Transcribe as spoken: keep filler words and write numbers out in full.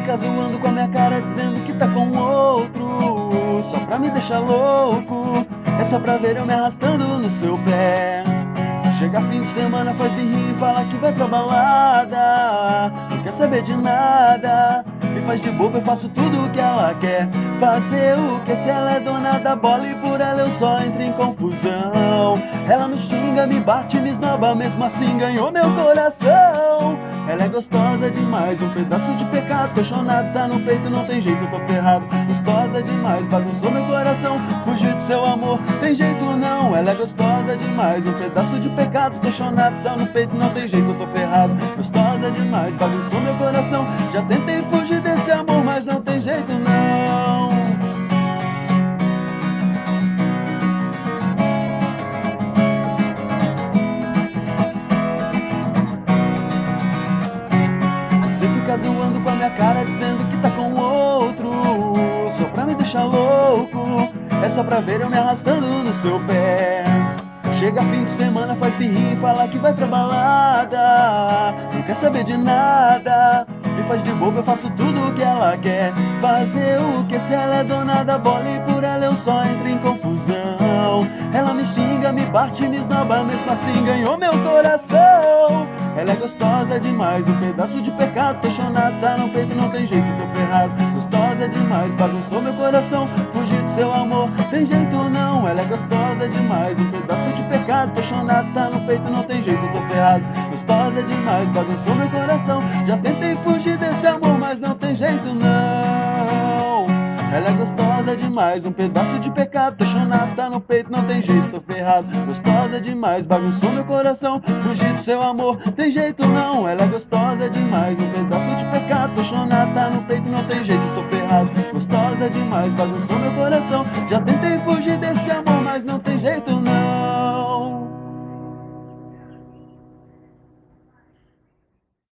fica zoando com a minha cara, dizendo que tá com outro, só pra me deixar louco. É só pra ver eu me arrastando no seu pé. Chega fim de semana, faz birrinha e fala que vai pra balada, não quer saber de nada, me faz de bobo, eu faço tudo o que ela quer. Fazer o que se ela é dona da bola e por ela eu só entro em confusão. Ela me xinga, me bate, me esnoba, mesmo assim ganhou meu coração. Ela é gostosa demais, um pedaço de pecado, apaixonado, tá no peito, não tem jeito, eu tô ferrado. Gostosa demais, bagunçou meu coração, fugir do seu amor, tem jeito não. Ela é gostosa demais, um pedaço de pecado, apaixonado, tá no peito, não tem jeito, eu tô ferrado. Gostosa demais, bagunçou meu coração, já tentei fugir desse amor, mas não tem jeito não. Fica zoando com a minha cara, dizendo que tá com outro, só pra me deixar louco. É só pra ver eu me arrastando no seu pé. Chega fim de semana, faz birrinha e fala que vai pra balada, não quer saber de nada, me faz de bobo, eu faço tudo o que ela quer. Fazer o que se ela é dona da bola e por ela eu só entro em confusão. Ela me xinga, me bate, me esnoba, mesmo assim ganhou meu coração. Ela é gostosa demais, um pedaço de pecado, apaixonado, tá no peito, não tem jeito, tô ferrado. Gostosa demais, bagunçou meu coração, fugir do seu amor, tem jeito não. Ela é gostosa demais, um pedaço de pecado, apaixonado, tá no peito, não tem jeito, tô ferrado. Gostosa demais, bagunçou meu coração, já tentei fugir desse amor, mas não tem jeito não. Ela é gostosa demais, um pedaço de pecado, apaixonado, tá no peito, não tem jeito, tô ferrado. Gostosa demais, bagunçou meu coração, fugir do seu amor, tem jeito não. Ela é gostosa demais, um pedaço de pecado, apaixonado, tá no peito, não tem jeito, tô ferrado. Gostosa demais, bagunçou meu coração, já tentei fugir desse amor, mas não tem jeito